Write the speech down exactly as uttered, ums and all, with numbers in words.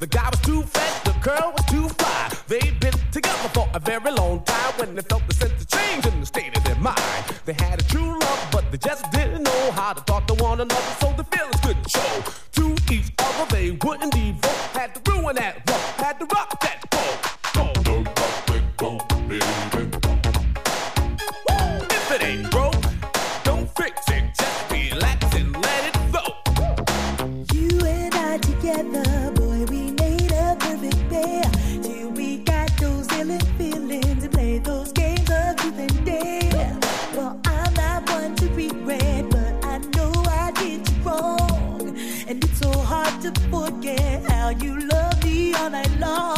The guy was too fat, the girl was too fly. They'd been together for a very long time. When they felt the sense of change in the state of their mind, they had a true love, but they just didn't know how to talk to one another, so the feelings couldn't show to each other. They wouldn't devote, had to ruin that rock, had to rock that boat. Don't rock that boat, baby. Woo! If it ain't broke, don't fix it. Just relax and let it flow. You and I together, boy, we made a perfect pair. Till we got those ill feelings and play those games of truth and dare. Well, I'm not one to regret, but I know I did you wrong. And it's so hard to forget how you loved me all night long.